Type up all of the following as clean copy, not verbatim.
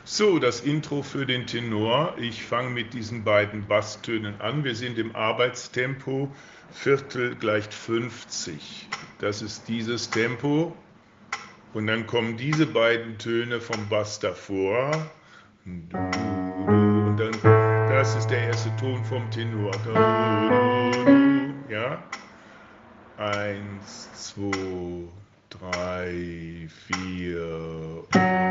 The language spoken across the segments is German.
So, das Intro für den Tenor. Ich fange mit diesen beiden Basstönen an. Wir sind im Arbeitstempo, Viertel gleich 50. Das ist dieses Tempo. Und dann kommen diese beiden Töne vom Bass davor. Und dann, das ist der erste Ton vom Tenor. Ja? 1, 2, 3, 4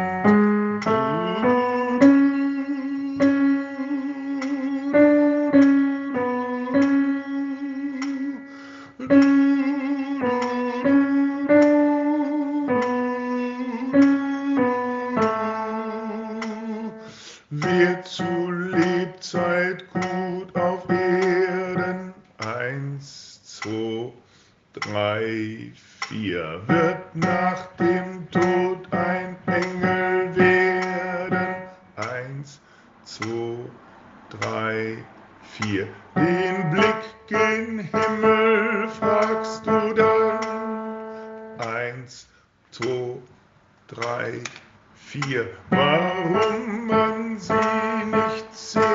wird zu Lebzeit gut auf Erden. 1, 2, 3, 4. Wird nach dem Tod ein Engel werden. 1, 2, 3, 4. Den Blick gen Himmel fragst du dann. 1, 2, 3, 4. Warum man sie nicht sieht.